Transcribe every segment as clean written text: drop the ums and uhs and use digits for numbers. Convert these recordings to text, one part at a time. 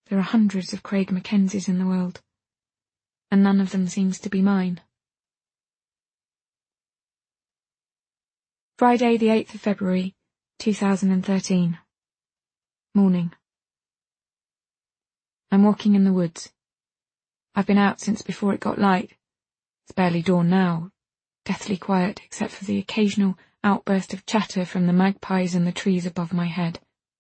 There are hundreds of Craig Mackenzies in the world, and none of them seems to be mine. Friday the 8th of February, 2013. Morning. I'm walking in the woods. I've been out since before it got light. It's barely dawn now, deathly quiet except for the occasional outburst of chatter from the magpies in the trees above my head.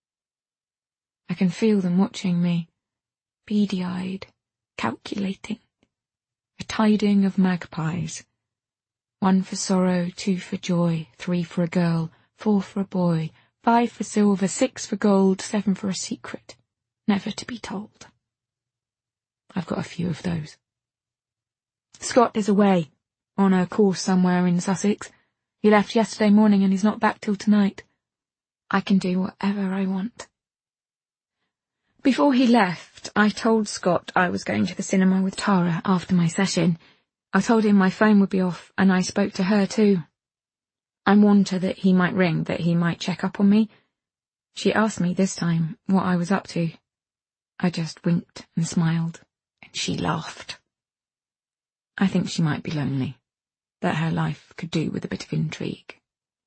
I can feel them watching me, beady-eyed, calculating. A tiding of magpies. 1 for sorrow, 2 for joy, 3 for a girl, 4 for a boy, 5 for silver, 6 for gold, 7 for a secret, never to be told. I've got a few of those. Scott is away, on a course somewhere in Sussex. He left yesterday morning and he's not back till tonight. I can do whatever I want. Before he left, I told Scott I was going to the cinema with Tara after my session. I told him my phone would be off, and I spoke to her too. I warned her that he might ring, that he might check up on me. She asked me this time what I was up to. I just winked and smiled, and she laughed. I think she might be lonely, that her life could do with a bit of intrigue.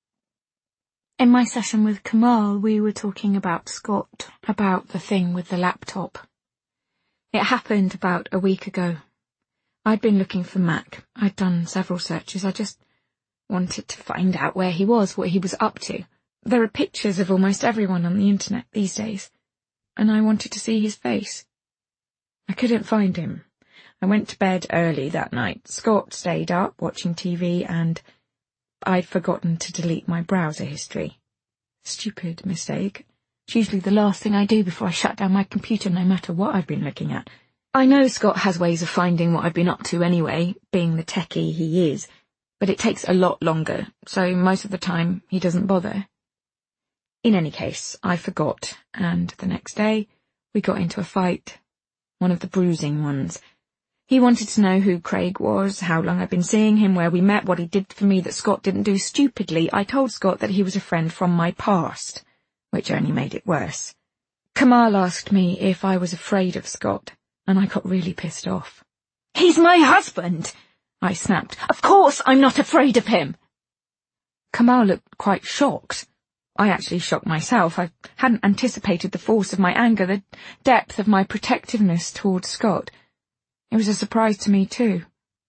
In my session with Kamal, we were talking about Scott, about the thing with the laptop. It happened about a week ago. I'd been looking for Mac. I'd done several searches. I just wanted to find out where he was, what he was up to. There are pictures of almost everyone on the internet these days, and I wanted to see his face. I couldn't find him. I went to bed early that night. Scott stayed up watching TV, and I'd forgotten to delete my browser history. Stupid mistake. It's usually the last thing I do before I shut down my computer, no matter what I've been looking at. I know Scott has ways of finding what I've been up to anyway, being the techie he is, but it takes a lot longer, so most of the time he doesn't bother. In any case, I forgot, and the next day we got into a fight, one of the bruising ones. He wanted to know who Craig was, how long I'd been seeing him, where we met, what he did for me that Scott didn't do. Stupidly, I told Scott that he was a friend from my past, which only made it worse. Kamal asked me if I was afraid of Scott, and I got really pissed off. "He's my husband!" I snapped. "Of course I'm not afraid of him!" Kamal looked quite shocked. I actually shocked myself. I hadn't anticipated the force of my anger, the depth of my protectiveness towards Scott. It was a surprise to me, too.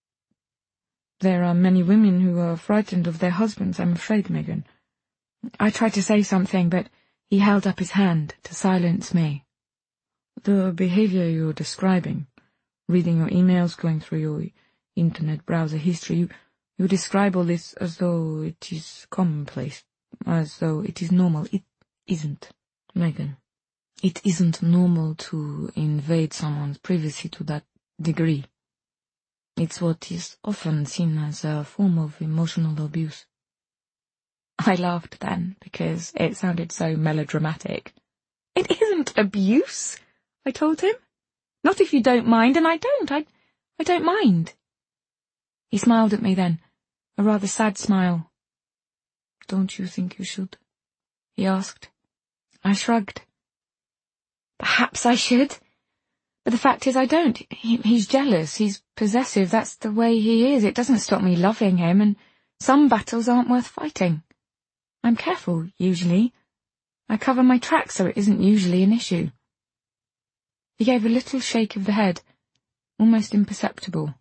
"There are many women who are frightened of their husbands, I'm afraid, Megan." I tried to say something, but he held up his hand to silence me. "The behavior you're describing, reading your emails, going through your internet browser history, you describe all this as though it is commonplace, as though it is normal. It isn't, Megan. It isn't normal to invade someone's privacy to that degree. It's what is often seen as a form of emotional abuse." I laughed then, because it sounded so melodramatic. "It isn't abuse," I told him. "Not if you don't mind, and I don't. I don't mind." He smiled at me then, a rather sad smile. "Don't you think you should?" he asked. I shrugged. "Perhaps I should. But the fact is I don't. He's jealous, he's possessive, that's the way he is. It doesn't stop me loving him, and some battles aren't worth fighting. I'm careful, usually. I cover my tracks so it isn't usually an issue." He gave a little shake of the head, almost imperceptible.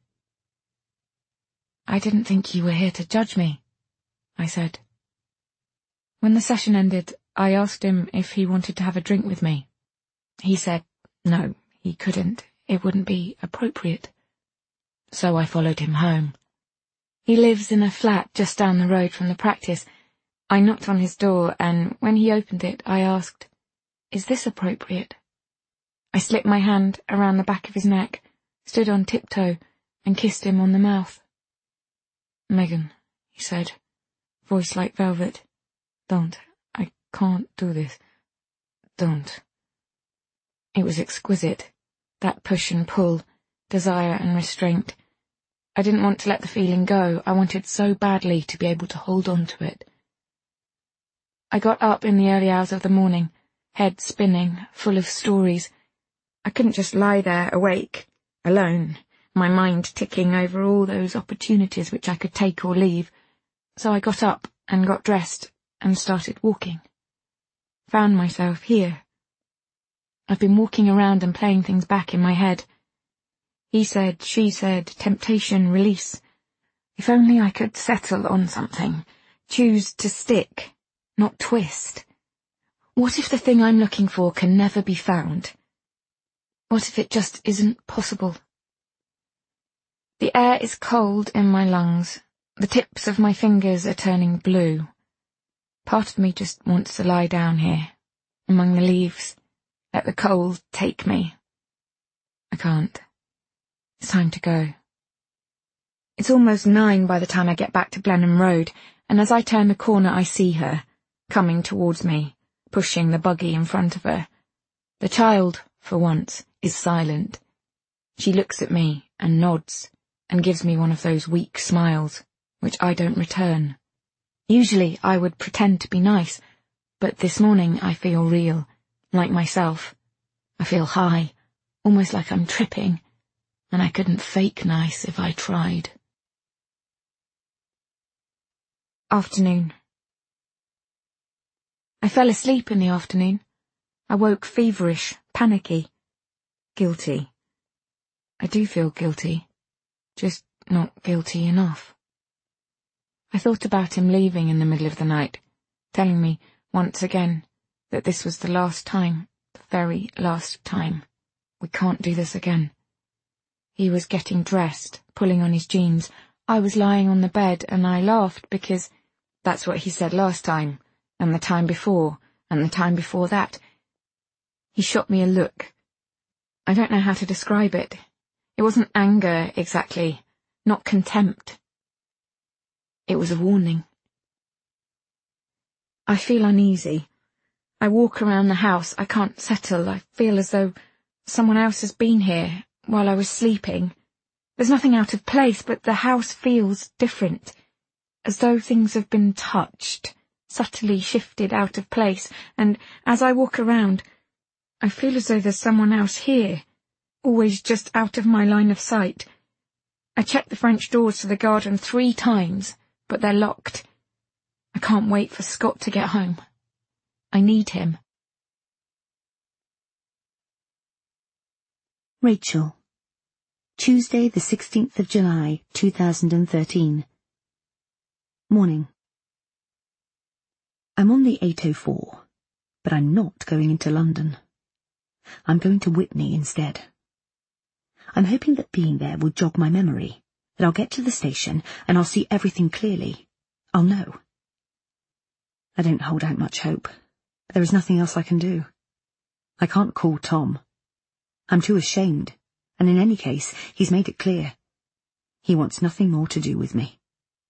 "I didn't think you were here to judge me," I said. When the session ended, I asked him if he wanted to have a drink with me. He said no. He couldn't. It wouldn't be appropriate. So I followed him home. He lives in a flat just down the road from the practice. I knocked on his door, and when he opened it, I asked, "Is this appropriate?" I slipped my hand around the back of his neck, stood on tiptoe, and kissed him on the mouth. "Megan," he said, voice like velvet, "don't. I can't do this. Don't." It was exquisite, that push and pull, desire and restraint. I didn't want to let the feeling go. I wanted so badly to be able to hold on to it. I got up in the early hours of the morning, head spinning, full of stories. I couldn't just lie there awake, alone, my mind ticking over all those opportunities which I could take or leave, so I got up and got dressed and started walking. Found myself here. I've been walking around and playing things back in my head. He said, she said, temptation, release. If only I could settle on something, choose to stick, not twist. What if the thing I'm looking for can never be found? What if it just isn't possible? The air is cold in my lungs. The tips of my fingers are turning blue. Part of me just wants to lie down here, among the leaves, let the cold take me. I can't. It's time to go. It's almost 9 by the time I get back to Blenheim Road, and as I turn the corner I see her, coming towards me, pushing the buggy in front of her. The child, for once, is silent. She looks at me and nods, and gives me one of those weak smiles, which I don't return. Usually I would pretend to be nice, but this morning I feel real, like myself. I feel high, almost like I'm tripping, and I couldn't fake nice if I tried. Afternoon. I fell asleep in the afternoon. I woke feverish, panicky, guilty. I do feel guilty, just not guilty enough. I thought about him leaving in the middle of the night, telling me, once again, that this was the last time, the very last time. We can't do this again. He was getting dressed, pulling on his jeans. I was lying on the bed, and I laughed because that's what he said last time, and the time before, and the time before that. He shot me a look. I don't know how to describe it. It wasn't anger, exactly, not contempt. It was a warning. I feel uneasy. I walk around the house. I can't settle. I feel as though someone else has been here while I was sleeping. There's nothing out of place, but the house feels different, as though things have been touched, subtly shifted out of place, and as I walk around, I feel as though there's someone else here, always just out of my line of sight. I check the French doors to the garden 3 times, but they're locked. I can't wait for Scott to get home. I need him. Rachel. Tuesday, the 16th of July, 2013. Morning. I'm on the 8:04, but I'm not going into London. I'm going to Witney instead. I'm hoping that being there will jog my memory, that I'll get to the station and I'll see everything clearly. I'll know. I don't hold out much hope. There is nothing else I can do. I can't call Tom. I'm too ashamed, and in any case, he's made it clear. He wants nothing more to do with me.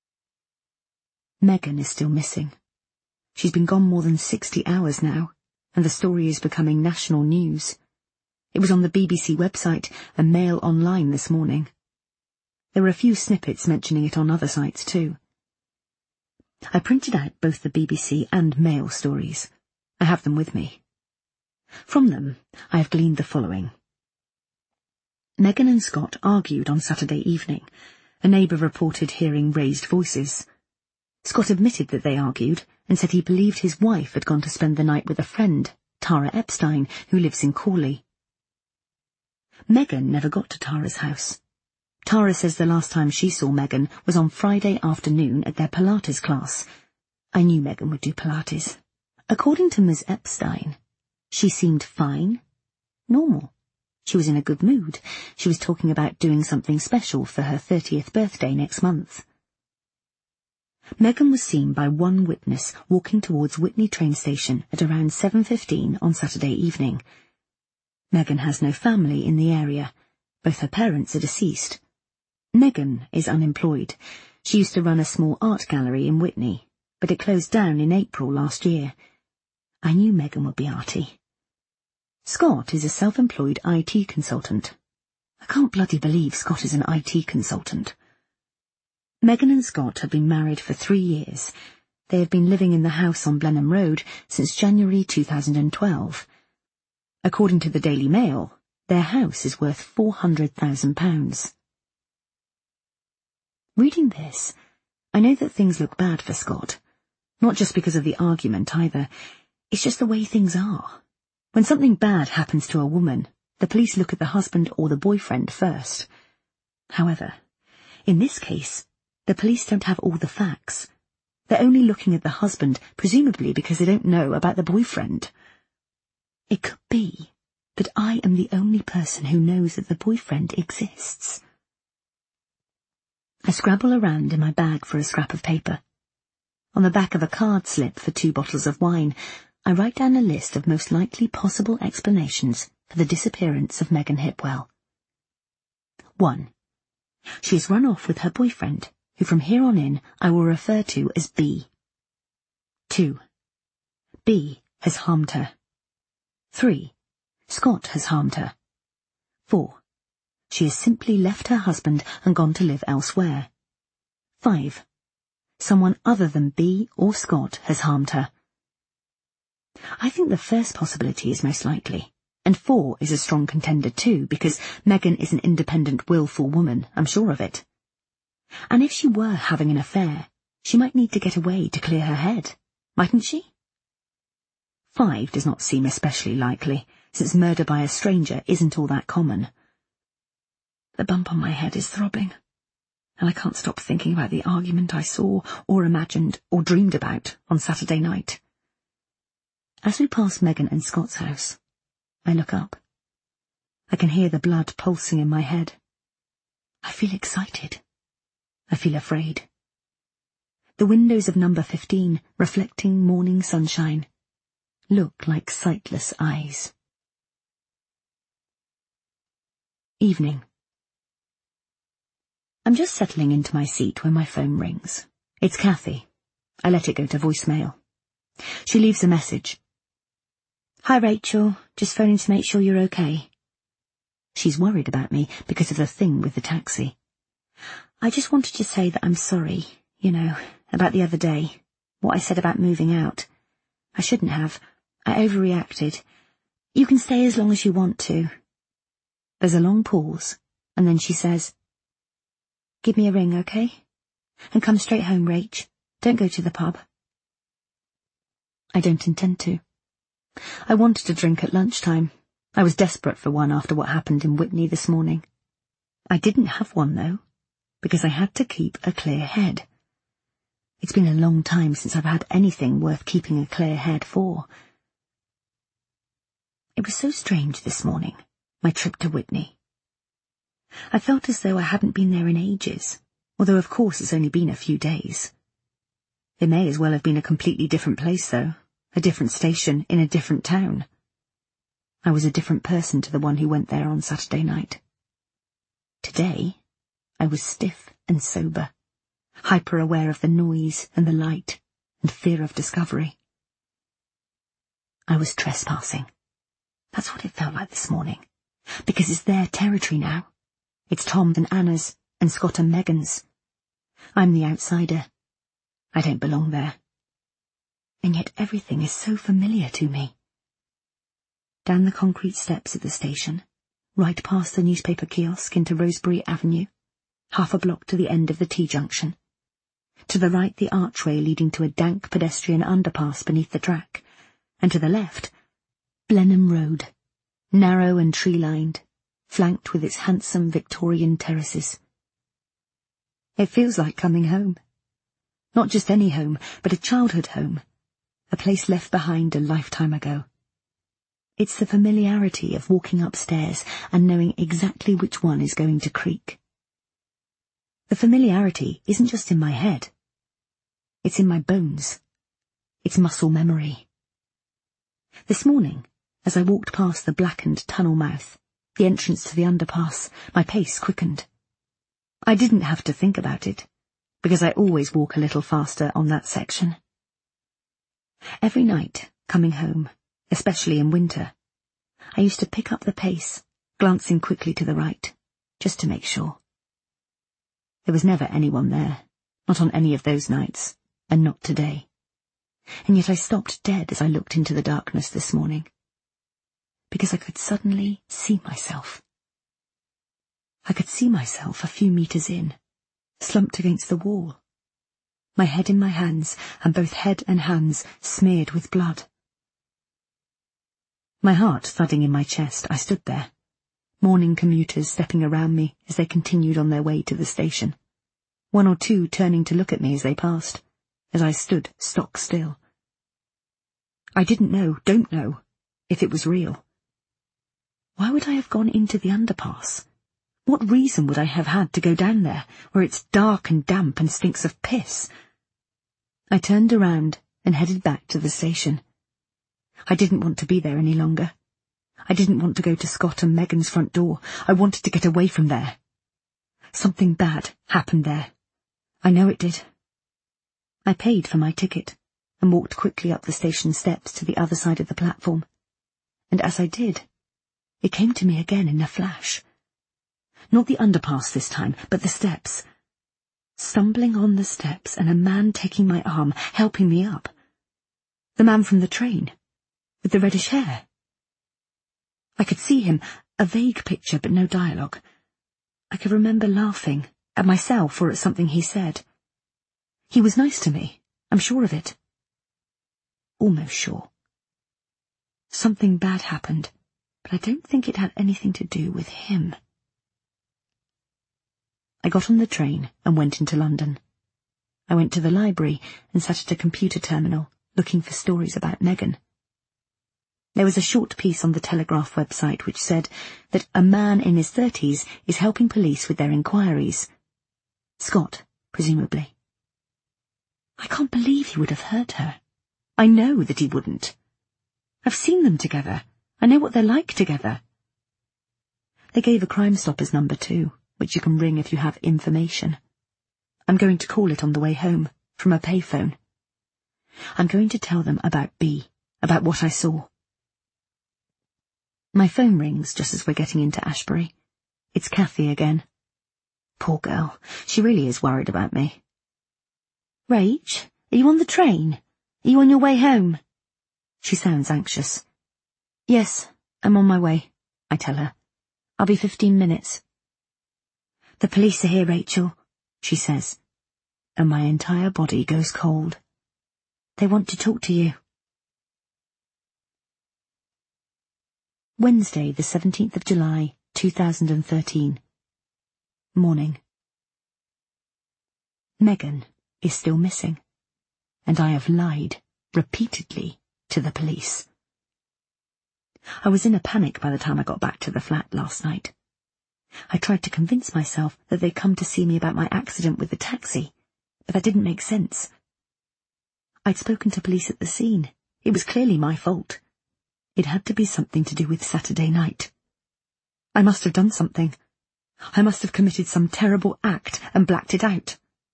Megan is still missing. She's been gone more than 60 hours now, and the story is becoming national news. It was on the BBC website and Mail Online this morning. There were a few snippets mentioning it on other sites too. I printed out both the BBC and Mail stories. I have them with me. From them, I have gleaned the following. Megan and Scott argued on Saturday evening. A neighbour reported hearing raised voices. Scott admitted that they argued and said he believed his wife had gone to spend the night with a friend, Tara Epstein, who lives in Crawley. Megan never got to Tara's house. Tara says the last time she saw Megan was on Friday afternoon at their Pilates class. I knew Megan would do Pilates. According to Ms. Epstein, she seemed fine, normal. She was in a good mood. She was talking about doing something special for her 30th birthday next month. Megan was seen by one witness walking towards Witney train station at around 7:15 on Saturday evening. Megan has no family in the area. Both her parents are deceased. Megan is unemployed. She used to run a small art gallery in Witney, but it closed down in April last year. I knew Megan would be arty. Scott is a self-employed IT consultant. I can't bloody believe Scott is an IT consultant. Megan and Scott have been married for 3 years. They have been living in the house on Blenheim Road since January 2012. According to the Daily Mail, Their house is worth £400,000. Reading this, I know that things look bad for Scott. Not just because of the argument either. It's just the way things are. When something bad happens to a woman, the police look at the husband or the boyfriend first. However, in this case, the police don't have all the facts. They're only looking at the husband, presumably because they don't know about the boyfriend. It could be that I am the only person who knows that the boyfriend exists. I scrabble around in my bag for a scrap of paper. On the back of a card slip for 2 bottles of wine, I write down a list of most likely possible explanations for the disappearance of Megan Hipwell. 1. She has run off with her boyfriend, who from here on in I will refer to as B. 2. B has harmed her. 3. Scott has harmed her. 4. She has simply left her husband and gone to live elsewhere. 5. Someone other than B or Scott has harmed her. I think the first possibility is most likely, and 4 is a strong contender too, because Megan is an independent, willful woman, I'm sure of it. And if she were having an affair, she might need to get away to clear her head, mightn't she? 5 does not seem especially likely, since murder by a stranger isn't all that common. The bump on my head is throbbing, and I can't stop thinking about the argument I saw, or imagined, or dreamed about on Saturday night. As we pass Megan and Scott's house, I look up. I can hear the blood pulsing in my head. I feel excited. I feel afraid. The windows of number 15, reflecting morning sunshine, look like sightless eyes. Evening. I'm just settling into my seat when my phone rings. It's Kathy. I let it go to voicemail. She leaves a message. Hi Rachel, just phoning to make sure you're okay. She's worried about me because of the thing with the taxi. I just wanted to say that I'm sorry, about the other day, what I said about moving out. I shouldn't have. I overreacted. You can stay as long as you want to. There's a long pause, and then she says, Give me a ring, okay? And come straight home, Rach. Don't go to the pub. I don't intend to. I wanted a drink at lunchtime. I was desperate for one after what happened in Whitney this morning. I didn't have one, though, because I had to keep a clear head. It's been a long time since I've had anything worth keeping a clear head for. It was so strange this morning, my trip to Whitney. I felt as though I hadn't been there in ages, although of course it's only been a few days. It may as well have been a completely different place, though, a different station in a different town. I was a different person to the one who went there on Saturday night. Today, I was stiff and sober, hyper-aware of the noise and the light and fear of discovery. I was trespassing. That's what it felt like this morning, because it's their territory now. It's Tom and Anna's, and Scott and Megan's. I'm the outsider. I don't belong there. And yet everything is so familiar to me. Down the concrete steps at the station, right past the newspaper kiosk into Rosebery Avenue, half a block to the end of the T-junction. To the right, the archway leading to a dank pedestrian underpass beneath the track, and to the left, Blenheim Road, narrow and tree-lined, flanked with its handsome Victorian terraces. It feels like coming home. Not just any home, but a childhood home, a place left behind a lifetime ago. It's the familiarity of walking upstairs and knowing exactly which one is going to creak. The familiarity isn't just in my head. It's in my bones. It's muscle memory. This morning, as I walked past the blackened tunnel mouth, the entrance to the underpass, my pace quickened. I didn't have to think about it, because I always walk a little faster on that section. Every night, coming home, especially in winter, I used to pick up the pace, glancing quickly to the right, just to make sure. There was never anyone there, not on any of those nights, and not today. And yet I stopped dead as I looked into the darkness this morning. because I could suddenly see myself. I could see myself a few meters in, slumped against the wall, my head in my hands, and both head and hands smeared with blood. My heart thudding in my chest, I stood there, morning commuters stepping around me as they continued on their way to the station, one or two turning to look at me as they passed, as I stood stock still. I don't know, if it was real. Why would I have gone into the underpass? What reason would I have had to go down there, where it's dark and damp and stinks of piss? I turned around and headed back to the station. I didn't want to be there any longer. I didn't want to go to Scott and Megan's front door. I wanted to get away from there. Something bad happened there. I know it did. I paid for my ticket and walked quickly up the station steps to the other side of the platform. And as I did, it came to me again in a flash. Not the underpass this time, but the steps. Stumbling on the steps and a man taking my arm, helping me up. The man from the train, with the reddish hair. I could see him, a vague picture but no dialogue. I could remember laughing, at myself or at something he said. He was nice to me, I'm sure of it. Almost sure. Something bad happened, but I don't think it had anything to do with him. I got on the train and went into London. I went to the library and sat at a computer terminal, looking for stories about Megan. There was a short piece on the Telegraph website which said that a man in his 30s is helping police with their inquiries. Scott, presumably. I can't believe he would have hurt her. I know that he wouldn't. I've seen them together. I know what they're like together. They gave a Crime Stoppers number too, which you can ring if you have information. I'm going to call it on the way home, from a payphone. I'm going to tell them about B, about what I saw. My phone rings just as we're getting into Ashbury. It's Kathy again. Poor girl, she really is worried about me. Rach, are you on the train? Are you on your way home? She sounds anxious. Yes, I'm on my way, I tell her. I'll be 15 minutes. The police are here, Rachel, she says, and my entire body goes cold. They want to talk to you. Wednesday, the 17th of July, 2013. Morning. Megan is still missing, and I have lied, repeatedly, to the police. I was in a panic by the time I got back to the flat last night. I tried to convince myself that they'd come to see me about my accident with the taxi, but that didn't make sense. I'd spoken to police at the scene. It was clearly my fault. It had to be something to do with Saturday night. I must have done something. I must have committed some terrible act and blacked it out.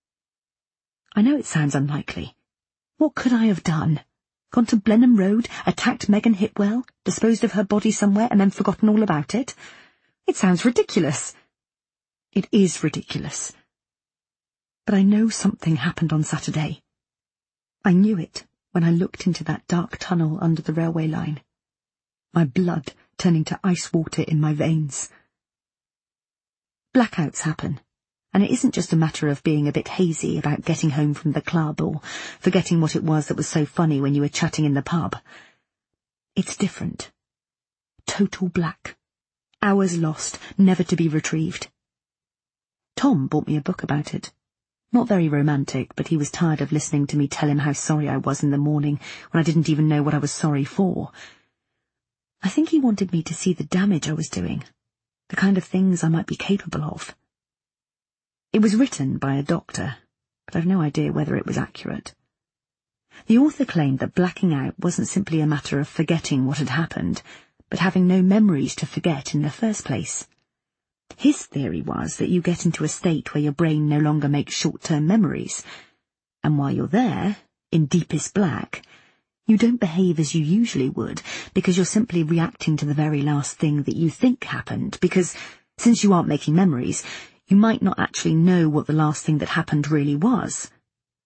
I know it sounds unlikely. What could I have done? Gone to Blenheim Road, attacked Megan Hipwell, disposed of her body somewhere, and then forgotten all about it? It sounds ridiculous. It is ridiculous. But I know something happened on Saturday. I knew it when I looked into that dark tunnel under the railway line. My blood turning to ice water in my veins. Blackouts happen, and it isn't just a matter of being a bit hazy about getting home from the club or forgetting what it was that was so funny when you were chatting in the pub. It's different. Total black. Hours lost, never to be retrieved. Tom bought me a book about it. Not very romantic, but he was tired of listening to me tell him how sorry I was in the morning when I didn't even know what I was sorry for. I think he wanted me to see the damage I was doing, the kind of things I might be capable of. It was written by a doctor, but I've no idea whether it was accurate. The author claimed that blacking out wasn't simply a matter of forgetting what had happened, but having no memories to forget in the first place. His theory was that you get into a state where your brain no longer makes short-term memories, and while you're there, in deepest black, you don't behave as you usually would, because you're simply reacting to the very last thing that you think happened, because, since you aren't making memories, you might not actually know what the last thing that happened really was.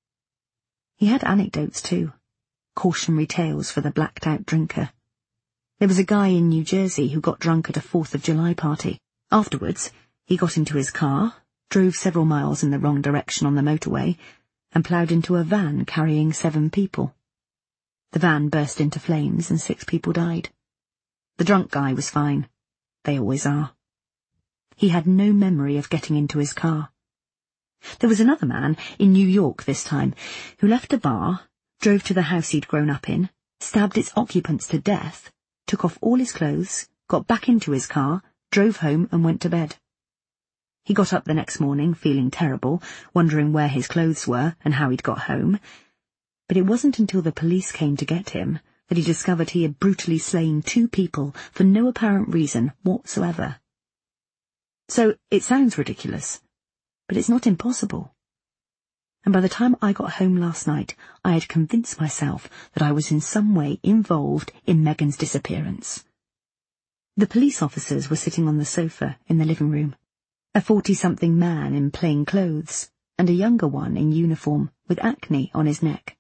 He had anecdotes too, cautionary tales for the blacked-out drinker. There was a guy in New Jersey who got drunk at a 4th of July party. Afterwards, he got into his car, drove several miles in the wrong direction on the motorway, and ploughed into a van carrying 7 people. The van burst into flames and 6 people died. The drunk guy was fine. They always are. He had no memory of getting into his car. There was another man, in New York this time, who left a bar, drove to the house he'd grown up in, stabbed its occupants to death, took off all his clothes, got back into his car, drove home and went to bed. He got up the next morning feeling terrible, wondering where his clothes were and how he'd got home. But it wasn't until the police came to get him that he discovered he had brutally slain 2 people for no apparent reason whatsoever. So it sounds ridiculous, but it's not impossible. And by the time I got home last night, I had convinced myself that I was in some way involved in Megan's disappearance. The police officers were sitting on the sofa in the living room. A 40-something man in plain clothes, and a younger one in uniform with acne on his neck.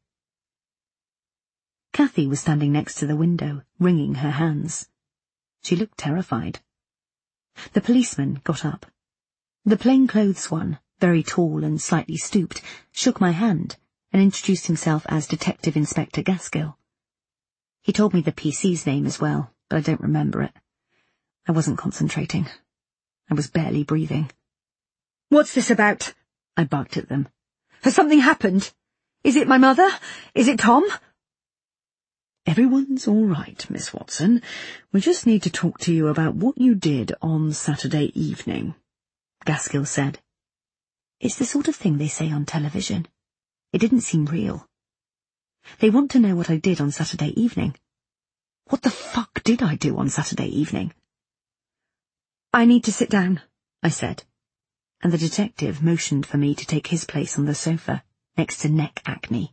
Kathy was standing next to the window, wringing her hands. She looked terrified. The policeman got up. The plainclothes one, very tall and slightly stooped, shook my hand and introduced himself as Detective Inspector Gaskill. He told me the PC's name as well, but I don't remember it. I wasn't concentrating. I was barely breathing. "What's this about?" I barked at them. "Has something happened? Is it my mother? Is it Tom?" "Everyone's all right, Miss Watson. We just need to talk to you about what you did on Saturday evening," Gaskill said. It's the sort of thing they say on television. It didn't seem real. They want to know what I did on Saturday evening. What the fuck did I do on Saturday evening? "I need to sit down," I said, and the detective motioned for me to take his place on the sofa, next to Neck Acne.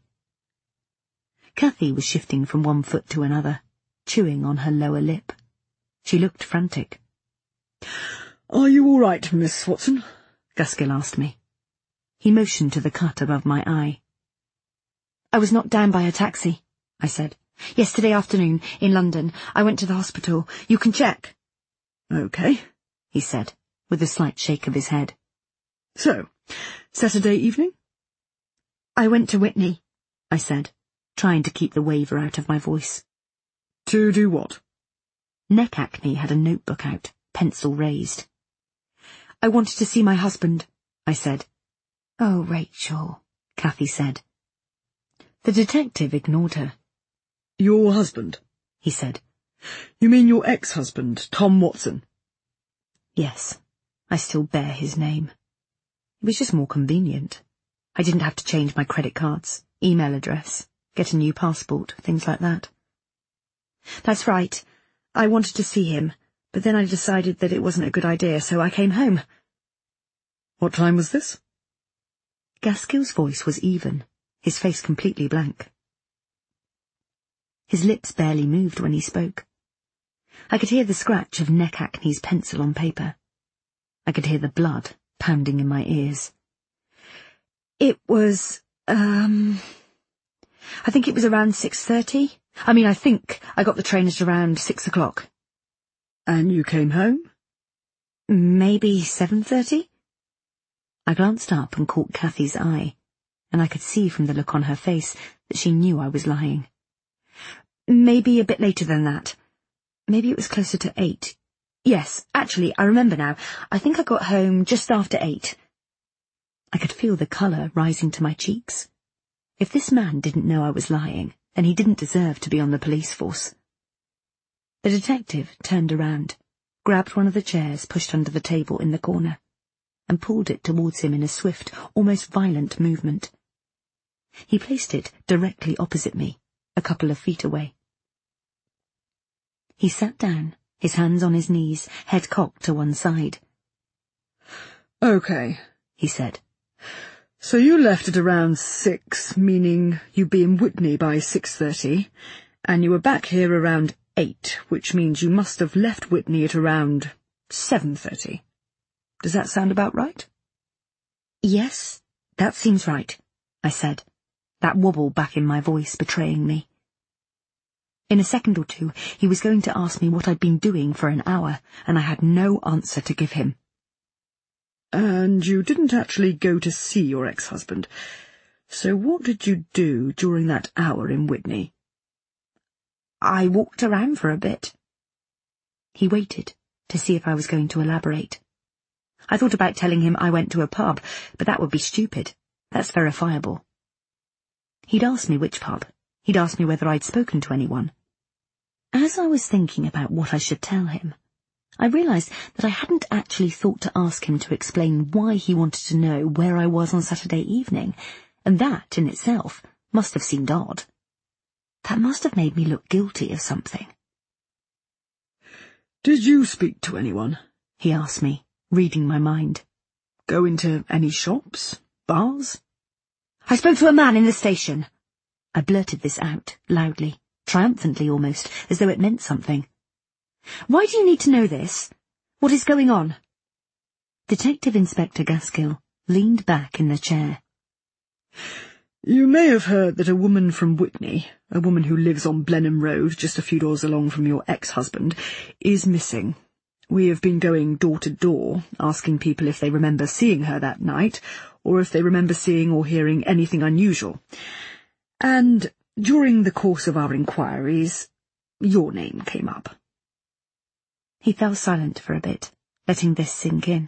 Kathy was shifting from one foot to another, chewing on her lower lip. She looked frantic. "Are you all right, Miss Watson?" Gaskill asked me. He motioned to the cut above my eye. "I was knocked down by a taxi," I said. "Yesterday afternoon, in London. I went to the hospital. You can check." "OK," he said, with a slight shake of his head. "So, Saturday evening?" "I went to Whitney," I said, trying to keep the waver out of my voice. "To do what?" Neck Acne had a notebook out, pencil raised. "I wanted to see my husband," I said. "Oh, Rachel," Kathy said. The detective ignored her. "Your husband?" he said. "You mean your ex-husband, Tom Watson?" Yes, I still bear his name. It was just more convenient. I didn't have to change my credit cards, email address, get a new passport, things like that. "That's right. I wanted to see him, but then I decided that it wasn't a good idea, so I came home." "What time was this?" Gaskill's voice was even, his face completely blank. His lips barely moved when he spoke. I could hear the scratch of Neck Acne's pencil on paper. I could hear the blood pounding in my ears. "It was, I think it was around 6:30. I think I got the train at around 6 o'clock. "And you came home?" "Maybe 7:30. I glanced up and caught Kathy's eye, and I could see from the look on her face that she knew I was lying. "Maybe a bit later than that. Maybe it was closer to 8. Yes, actually, I remember now. I think I got home just after 8. I could feel the colour rising to my cheeks. If this man didn't know I was lying, then he didn't deserve to be on the police force. The detective turned around, grabbed one of the chairs pushed under the table in the corner, and pulled it towards him in a swift, almost violent movement. He placed it directly opposite me, a couple of feet away. He sat down, his hands on his knees, head cocked to one side. "OK," he said. "So you left at around 6, meaning you'd be in Whitney by 6:30, and you were back here around 8, which means you must have left Whitney at around 7:30. Does that sound about right?" "Yes, that seems right," I said, that wobble back in my voice betraying me. In a second or two, he was going to ask me what I'd been doing for an hour, and I had no answer to give him. And you didn't actually go to see your ex-husband. So what did you do during that hour in Witney? I walked around for a bit. He waited to see if I was going to elaborate. I thought about telling him I went to a pub, but that would be stupid. That's verifiable. He'd asked me which pub. He'd asked me whether I'd spoken to anyone. As I was thinking about what I should tell him, I realised that I hadn't actually thought to ask him to explain why he wanted to know where I was on Saturday evening, and that, in itself, must have seemed odd. That must have made me look guilty of something. Did you speak to anyone? He asked me, reading my mind. Go into any shops? Bars? I spoke to a man in the station. I blurted this out, loudly, triumphantly almost, as though it meant something. Why do you need to know this? What is going on? Detective Inspector Gaskill leaned back in the chair. You may have heard that a woman from Witney, a woman who lives on Blenheim Road, just a few doors along from your ex-husband, is missing. We have been going door to door, asking people if they remember seeing her that night, or if they remember seeing or hearing anything unusual. And during the course of our inquiries, your name came up. He fell silent for a bit, letting this sink in.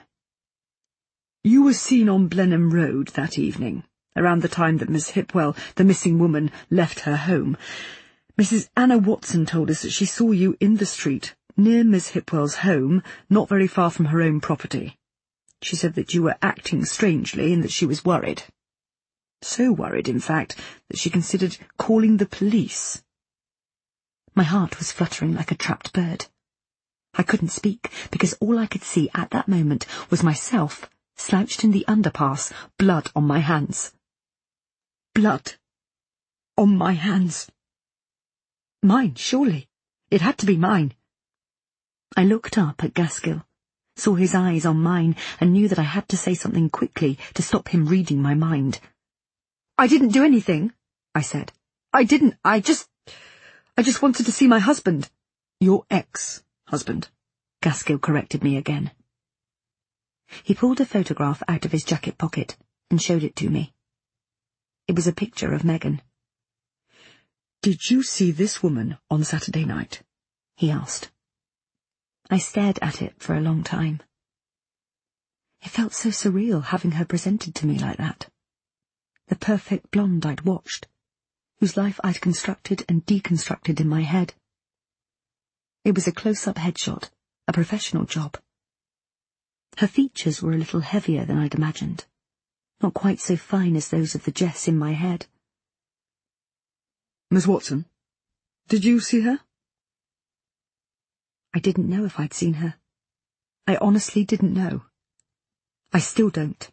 You were seen on Blenheim Road that evening, around the time that Miss Hipwell, the missing woman, left her home. Mrs. Anna Watson told us that she saw you in the street, near Miss Hipwell's home, not very far from her own property. She said that you were acting strangely and that she was worried. So worried, in fact, that she considered calling the police. My heart was fluttering like a trapped bird. I couldn't speak, because all I could see at that moment was myself, slouched in the underpass, blood on my hands. Blood on my hands. Mine, surely. It had to be mine. I looked up at Gaskill, saw his eyes on mine, and knew that I had to say something quickly to stop him reading my mind. I didn't do anything, I said. I just wanted to see my husband. Your ex-husband, Gaskill corrected me again. He pulled a photograph out of his jacket pocket and showed it to me. It was a picture of Megan. Did you see this woman on Saturday night? He asked. I stared at it for a long time. It felt so surreal having her presented to me like that. The perfect blonde I'd watched, whose life I'd constructed and deconstructed in my head. It was a close-up headshot, a professional job. Her features were a little heavier than I'd imagined, not quite so fine as those of the Jess in my head. Miss Watson, did you see her? I didn't know if I'd seen her. I honestly didn't know. I still don't.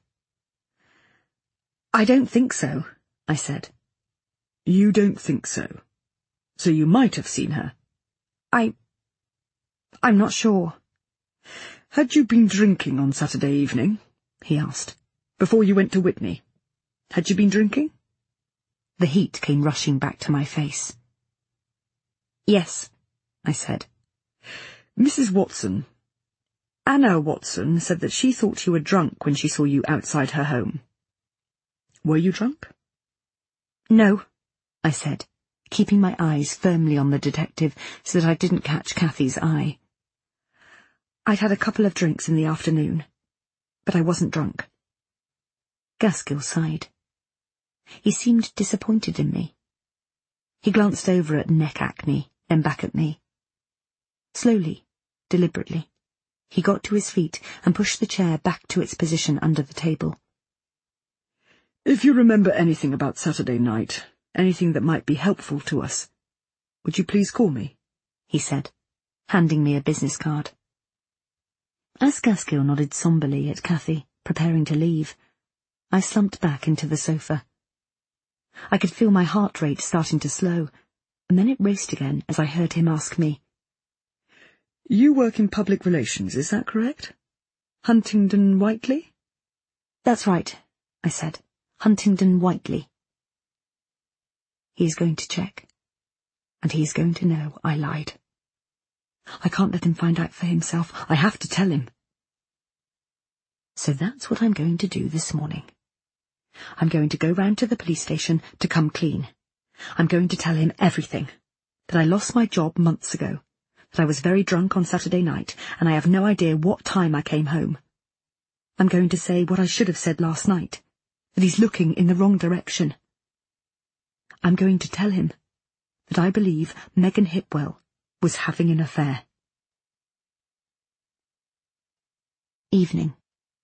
I don't think so, I said. You don't think so? So you might have seen her? I'm not sure. Had you been drinking on Saturday evening? He asked. Before you went to Witney. Had you been drinking? The heat came rushing back to my face. Yes, I said. Mrs. Watson, Anna Watson said that she thought you were drunk when she saw you outside her home. Were you drunk? No, I said, keeping my eyes firmly on the detective so that I didn't catch Cathy's eye. I'd had a couple of drinks in the afternoon, but I wasn't drunk. Gaskill sighed. He seemed disappointed in me. He glanced over at neck acne, then back at me. Slowly, deliberately, he got to his feet and pushed the chair back to its position under the table. If you remember anything about Saturday night, anything that might be helpful to us, would you please call me? He said, handing me a business card. As Gaskill nodded somberly at Cathy, preparing to leave, I slumped back into the sofa. I could feel my heart rate starting to slow, and then it raced again as I heard him ask me, You work in public relations, is that correct? Huntingdon Whiteley? That's right, I said. Huntingdon Whiteley. He is going to check. and he is going to know I lied. I can't let him find out for himself. I have to tell him. So that's what I'm going to do this morning. I'm going to go round to the police station to come clean. I'm going to tell him everything. That I lost my job months ago. That I was very drunk on Saturday night, and I have no idea what time I came home. I'm going to say what I should have said last night. That he's looking in the wrong direction. I'm going to tell him that I believe Megan Hipwell was having an affair. Evening.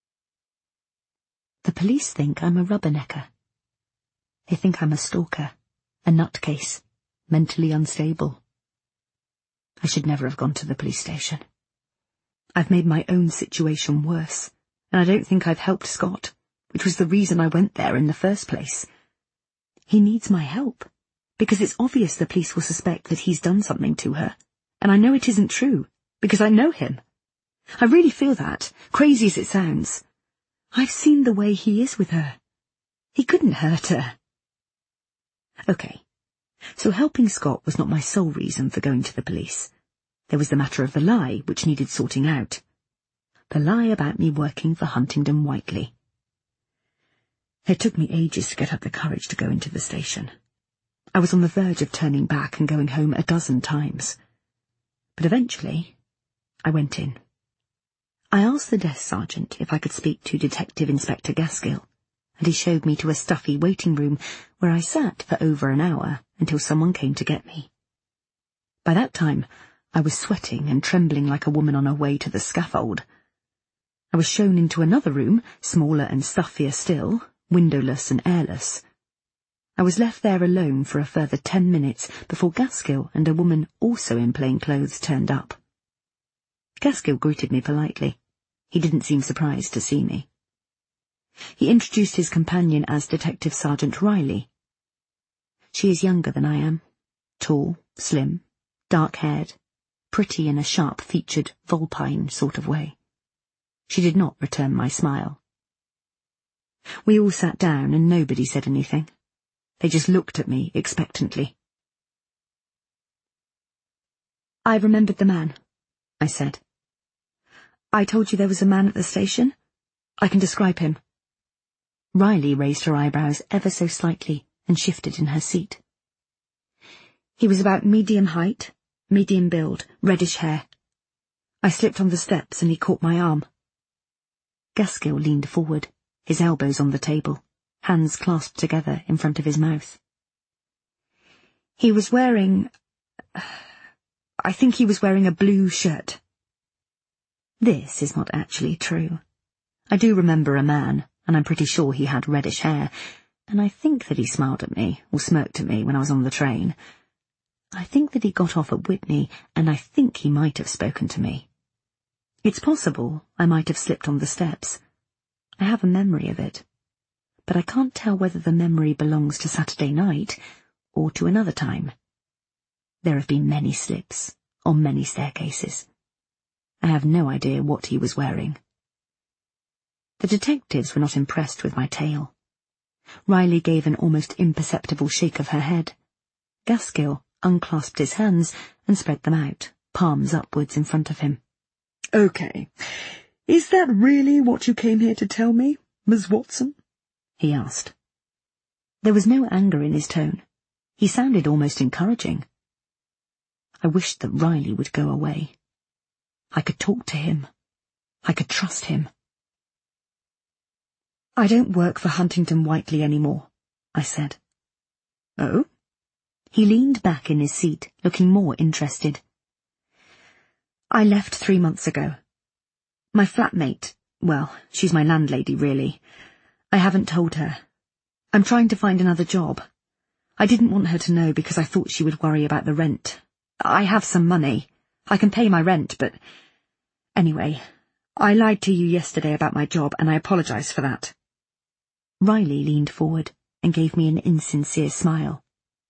The police think I'm a rubbernecker. They think I'm a stalker, a nutcase, mentally unstable. I should never have gone to the police station. I've made my own situation worse, and I don't think I've helped Scott, which was the reason I went there in the first place. He needs my help, because it's obvious the police will suspect that he's done something to her, and I know it isn't true, because I know him. I really feel that, crazy as it sounds. I've seen the way he is with her. He couldn't hurt her. Okay, so helping Scott was not my sole reason for going to the police. There was the matter of the lie, which needed sorting out. The lie about me working for Huntingdon Whiteley. It took me ages to get up the courage to go into the station. I was on the verge of turning back and going home a dozen times. But eventually, I went in. I asked the desk sergeant if I could speak to Detective Inspector Gaskill, and he showed me to a stuffy waiting room where I sat for over an hour until someone came to get me. By that time, I was sweating and trembling like a woman on her way to the scaffold. I was shown into another room, smaller and stuffier still, windowless and airless. I was left there alone for a further 10 minutes before Gaskill and a woman also in plain clothes turned up. Gaskill greeted me politely. He didn't seem surprised to see me. He introduced his companion as Detective Sergeant Riley. She is younger than I am, tall, slim, dark-haired, pretty in a sharp-featured, vulpine sort of way. She did not return my smile. We all sat down and nobody said anything. They just looked at me expectantly. I remembered the man, I said. I told you there was a man at the station? I can describe him. Riley raised her eyebrows ever so slightly and shifted in her seat. He was about medium height, medium build, reddish hair. I slipped on the steps and he caught my arm. Gaskill leaned forward, his elbows on the table, hands clasped together in front of his mouth. He was wearing... I think he was wearing a blue shirt. This is not actually true. I do remember a man, and I'm pretty sure he had reddish hair, and I think that he smiled at me, or smirked at me when I was on the train. I think that he got off at Witney, and I think he might have spoken to me. It's possible I might have slipped on the steps. I have a memory of it, but I can't tell whether the memory belongs to Saturday night or to another time. There have been many slips on many staircases. I have no idea what he was wearing. The detectives were not impressed with my tale. Riley gave an almost imperceptible shake of her head. Gaskill unclasped his hands and spread them out, palms upwards in front of him. Okay. Is that really what you came here to tell me, Miss Watson? He asked. There was no anger in his tone. He sounded almost encouraging. I wished that Riley would go away. I could talk to him. I could trust him. I don't work for Huntingdon Whiteley anymore, I said. Oh? He leaned back in his seat, looking more interested. I left 3 months ago. My flatmate, well, she's my landlady, really. I haven't told her. I'm trying to find another job. I didn't want her to know because I thought she would worry about the rent. I have some money. I can pay my rent, but... Anyway, I lied to you yesterday about my job, and I apologize for that. Riley leaned forward and gave me an insincere smile.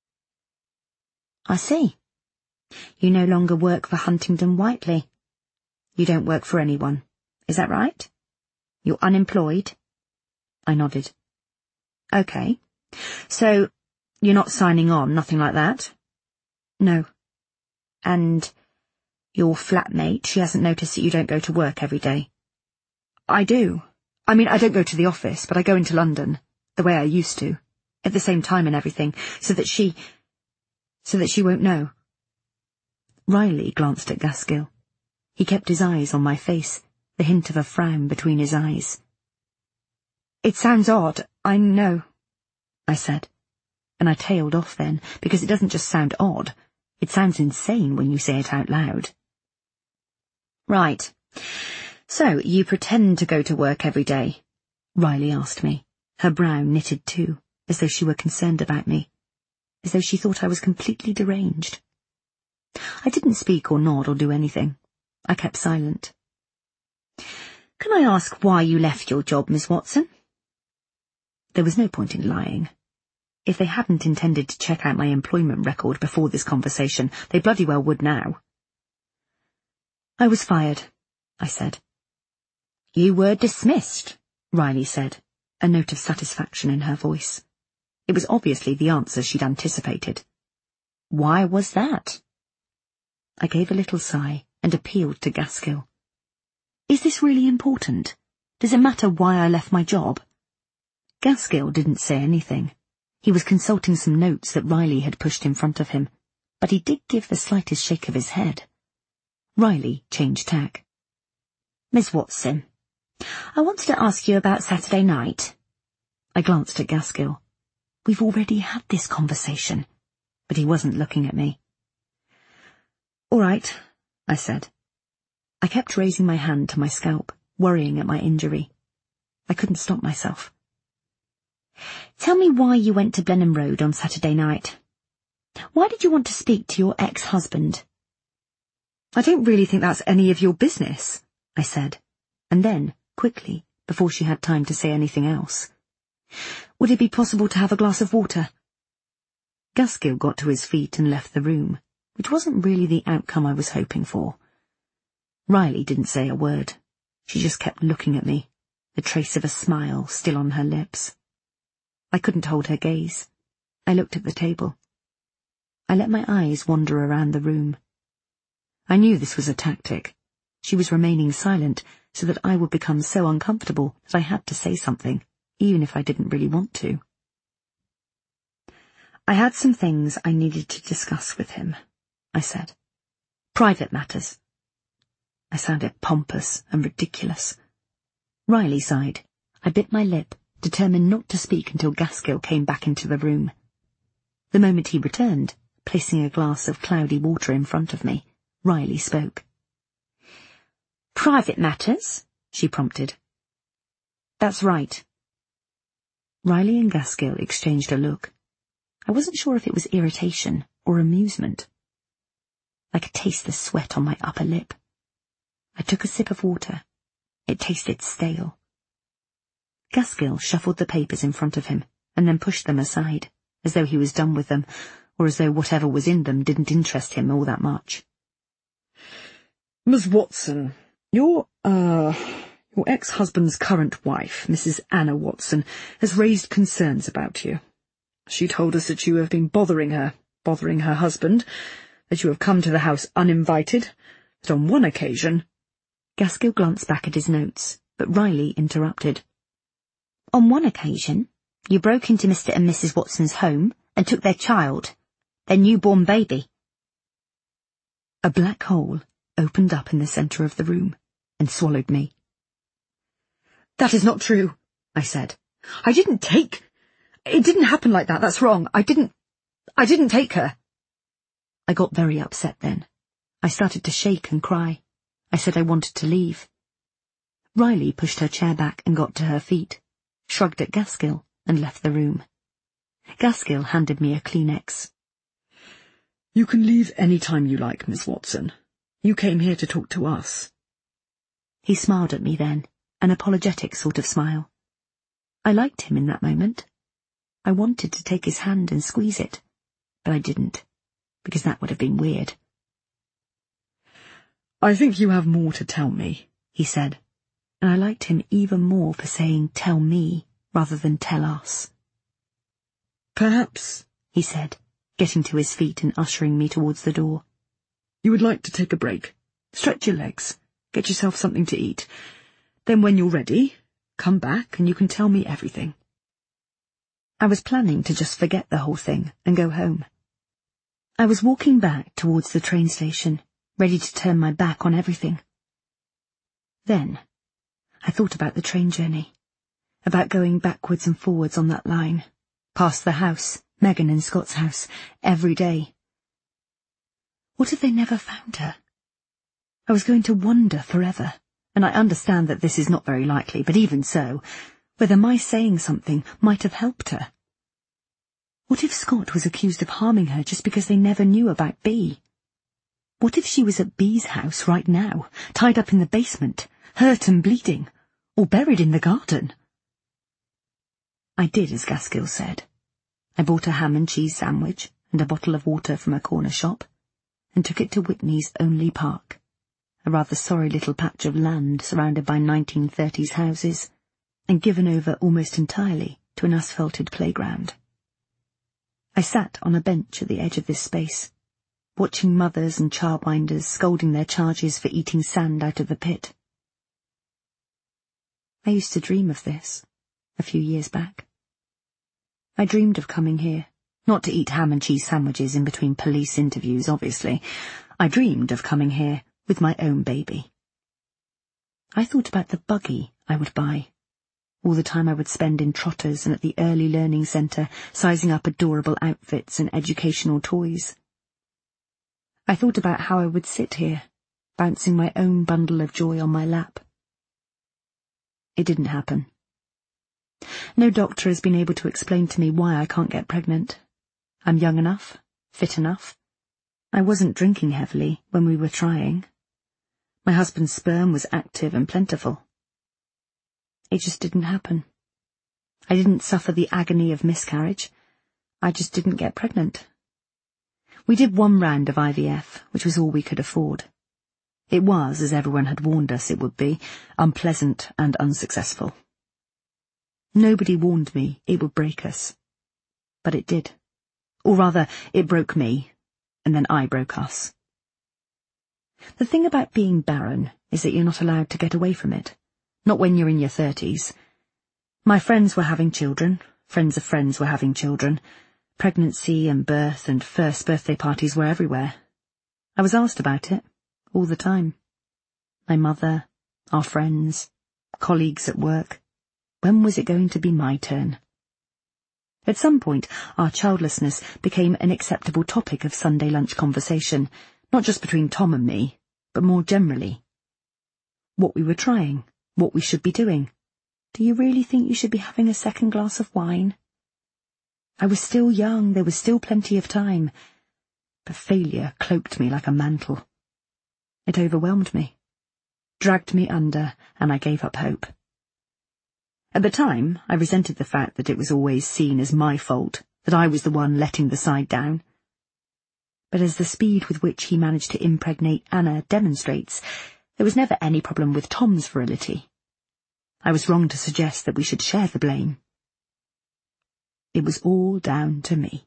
I see. You no longer work for Huntingdon Whiteley. You don't work for anyone. Is that right? You're unemployed? I nodded. Okay. So, you're not signing on, nothing like that? No. And your flatmate, she hasn't noticed that you don't go to work every day? I do. I mean, I don't go to the office, but I go into London, the way I used to, at the same time and everything, so that she won't know. Riley glanced at Gaskill. He kept his eyes on my face, the hint of a frown between his eyes. It sounds odd, I know, I said, and I tailed off then, because it doesn't just sound odd, it sounds insane when you say it out loud. Right. So, you pretend to go to work every day? Riley asked me, her brow knitted too, as though she were concerned about me, as though she thought I was completely deranged. I didn't speak or nod or do anything. I kept silent. Can I ask why you left your job, Miss Watson? There was no point in lying. If they hadn't intended to check out my employment record before this conversation, they bloody well would now. I was fired, I said. You were dismissed, Riley said, a note of satisfaction in her voice. It was obviously the answer she'd anticipated. Why was that? I gave a little sigh and appealed to Gaskill. Is this really important? Does it matter why I left my job? Gaskill didn't say anything. He was consulting some notes that Riley had pushed in front of him, but he did give the slightest shake of his head. Riley changed tack. Miss Watson, I wanted to ask you about Saturday night. I glanced at Gaskill. We've already had this conversation, but he wasn't looking at me. All right, I said. I kept raising my hand to my scalp, worrying at my injury. I couldn't stop myself. Tell me why you went to Blenheim Road on Saturday night. Why did you want to speak to your ex-husband? I don't really think that's any of your business, I said, and then, quickly, before she had time to say anything else. Would it be possible to have a glass of water? Gaskill got to his feet and left the room, which wasn't really the outcome I was hoping for. Riley didn't say a word. She just kept looking at me, the trace of a smile still on her lips. I couldn't hold her gaze. I looked at the table. I let my eyes wander around the room. I knew this was a tactic. She was remaining silent so that I would become so uncomfortable that I had to say something, even if I didn't really want to. I had some things I needed to discuss with him, I said. Private matters. I sounded pompous and ridiculous. Riley sighed. I bit my lip, determined not to speak until Gaskill came back into the room. The moment he returned, placing a glass of cloudy water in front of me, Riley spoke. Private matters? She prompted. That's right. Riley and Gaskill exchanged a look. I wasn't sure if it was irritation or amusement. I could taste the sweat on my upper lip. I took a sip of water. It tasted stale. Gaskill shuffled the papers in front of him and then pushed them aside, as though he was done with them, or as though whatever was in them didn't interest him all that much. Miss Watson, your ex-husband's current wife, Mrs. Anna Watson, has raised concerns about you. She told us that you have been bothering her husband, that you have come to the house uninvited, that on one occasion— Gaskill glanced back at his notes, but Riley interrupted. On one occasion, you broke into Mr. and Mrs. Watson's home and took their child, their newborn baby. A black hole opened up in the centre of the room and swallowed me. That is not true, I said. It didn't happen like that, that's wrong. I didn't take her. I got very upset then. I started to shake and cry. I said I wanted to leave. Riley pushed her chair back and got to her feet, shrugged at Gaskill, and left the room. Gaskill handed me a Kleenex. You can leave any time you like, Miss Watson. You came here to talk to us. He smiled at me then, an apologetic sort of smile. I liked him in that moment. I wanted to take his hand and squeeze it, but I didn't, because that would have been weird. I think you have more to tell me, he said, and I liked him even more for saying tell me rather than tell us. Perhaps, he said, getting to his feet and ushering me towards the door. You would like to take a break. Stretch your legs. Get yourself something to eat. Then when you're ready, come back and you can tell me everything. I was planning to just forget the whole thing and go home. I was walking back towards the train station, ready to turn my back on everything. Then, I thought about the train journey, about going backwards and forwards on that line, past the house, Megan and Scott's house, every day. What if they never found her? I was going to wander forever, and I understand that this is not very likely, but even so, whether my saying something might have helped her. What if Scott was accused of harming her just because they never knew about Bea? What if she was at Bea's house right now, tied up in the basement, hurt and bleeding, or buried in the garden? I did as Gaskill said. I bought a ham and cheese sandwich and a bottle of water from a corner shop, and took it to Whitney's only park, a rather sorry little patch of land surrounded by 1930s houses, and given over almost entirely to an asphalted playground. I sat on a bench at the edge of this space, watching mothers and childminders scolding their charges for eating sand out of the pit. I used to dream of this, a few years back. I dreamed of coming here, not to eat ham and cheese sandwiches in between police interviews, obviously. I dreamed of coming here with my own baby. I thought about the buggy I would buy, all the time I would spend in Trotters and at the early learning centre, sizing up adorable outfits and educational toys. I thought about how I would sit here, bouncing my own bundle of joy on my lap. It didn't happen. No doctor has been able to explain to me why I can't get pregnant. I'm young enough, fit enough. I wasn't drinking heavily when we were trying. My husband's sperm was active and plentiful. It just didn't happen. I didn't suffer the agony of miscarriage. I just didn't get pregnant. We did one round of IVF, which was all we could afford. It was, as everyone had warned us it would be, unpleasant and unsuccessful. Nobody warned me it would break us. But it did. Or rather, it broke me, and then I broke us. The thing about being barren is that you're not allowed to get away from it. Not when you're in your 30s. My friends were having children, friends of friends were having children. Pregnancy and birth and first birthday parties were everywhere. I was asked about it, all the time. My mother, our friends, colleagues at work. When was it going to be my turn? At some point, our childlessness became an acceptable topic of Sunday lunch conversation, not just between Tom and me, but more generally. What we were trying, what we should be doing. Do you really think you should be having a second glass of wine? I was still young, there was still plenty of time, but failure cloaked me like a mantle. It overwhelmed me, dragged me under, and I gave up hope. At the time, I resented the fact that it was always seen as my fault, that I was the one letting the side down. But as the speed with which he managed to impregnate Anna demonstrates, there was never any problem with Tom's virility. I was wrong to suggest that we should share the blame. It was all down to me.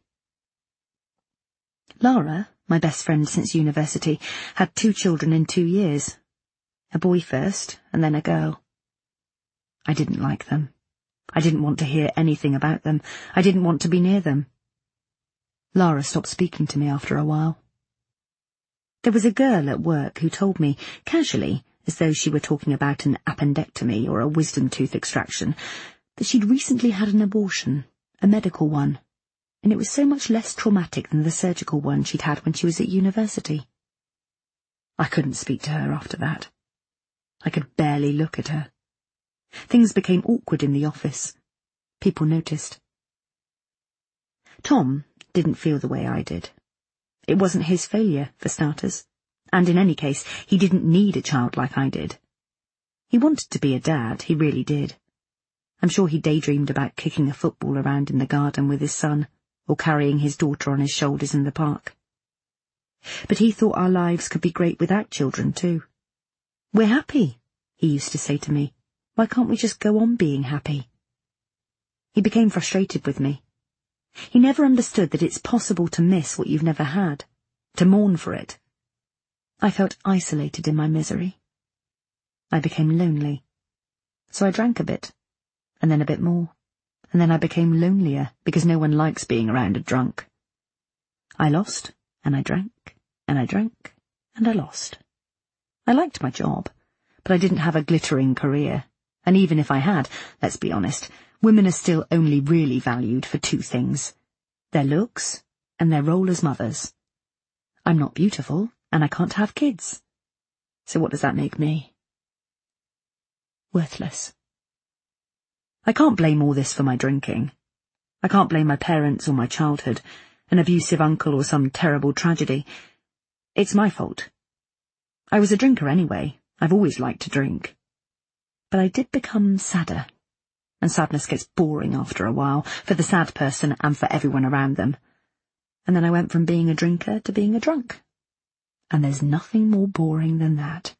Lara, my best friend since university, had 2 children in 2 years. A boy first, and then a girl. I didn't like them. I didn't want to hear anything about them. I didn't want to be near them. Lara stopped speaking to me after a while. There was a girl at work who told me, casually, as though she were talking about an appendectomy or a wisdom tooth extraction, that she'd recently had an abortion, a medical one, and it was so much less traumatic than the surgical one she'd had when she was at university. I couldn't speak to her after that. I could barely look at her. Things became awkward in the office. People noticed. Tom didn't feel the way I did. It wasn't his failure, for starters, and in any case, he didn't need a child like I did. He wanted to be a dad, he really did. I'm sure he daydreamed about kicking a football around in the garden with his son, or carrying his daughter on his shoulders in the park. But he thought our lives could be great without children, too. "We're happy," he used to say to me. "Why can't we just go on being happy?" He became frustrated with me. He never understood that it's possible to miss what you've never had, to mourn for it. I felt isolated in my misery. I became lonely. So I drank a bit, and then a bit more, and then I became lonelier because no one likes being around a drunk. I lost, and I drank, and I drank, and I lost. I liked my job, but I didn't have a glittering career, and even if I had, let's be honest, women are still only really valued for two things: their looks and their role as mothers. I'm not beautiful, and I can't have kids. So what does that make me? Worthless. I can't blame all this for my drinking. I can't blame my parents or my childhood, an abusive uncle or some terrible tragedy. It's my fault. I was a drinker anyway. I've always liked to drink. But I did become sadder, and sadness gets boring after a while, for the sad person and for everyone around them. And then I went from being a drinker to being a drunk. And there's nothing more boring than that.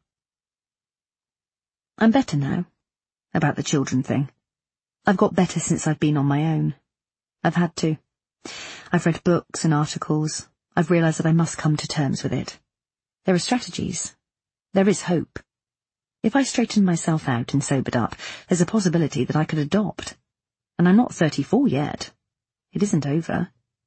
I'm better now, about the children thing. I've got better since I've been on my own. I've had to. I've read books and articles. I've realised that I must come to terms with it. There are strategies. There is hope. If I straightened myself out and sobered up, there's a possibility that I could adopt. And I'm not 34 yet. It isn't over.